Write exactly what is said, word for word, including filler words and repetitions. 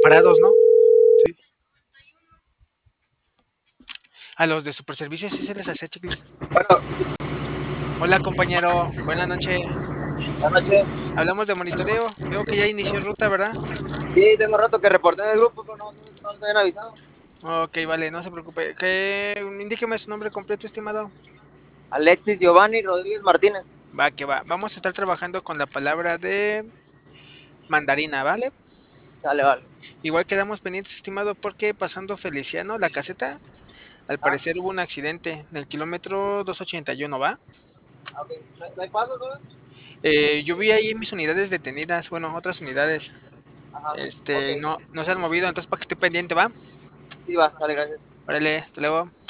separados, ¿no? Sí. A los de Superservicios sí se les hace chicle. Bueno, Hola compañero, buenas noches. buenas noches. Hablamos de monitoreo. Veo que ya inició ruta, ¿verdad? Sí, tengo rato que reporté en el grupo, pero no, no, no nos habían avisado. Ok, vale, no se preocupe. ¿Qué? Indíqueme su nombre completo, estimado. Alexis Giovanni Rodríguez Martínez. Va, que va. Vamos a estar trabajando con la palabra de mandarina, ¿vale? Sale, vale. Igual quedamos pendientes, estimado, porque pasando Feliciano, la caseta, al Ah, parecer hubo un accidente en el kilómetro doscientos ochenta y uno, ¿va? ok. ¿No no hay pasos, no? Eh, yo vi ahí mis unidades detenidas, bueno, otras unidades. Ajá, ok. Este, no, no se han movido, entonces para que esté pendiente, ¿va? Sí, va, sale, gracias. Órale, hasta luego.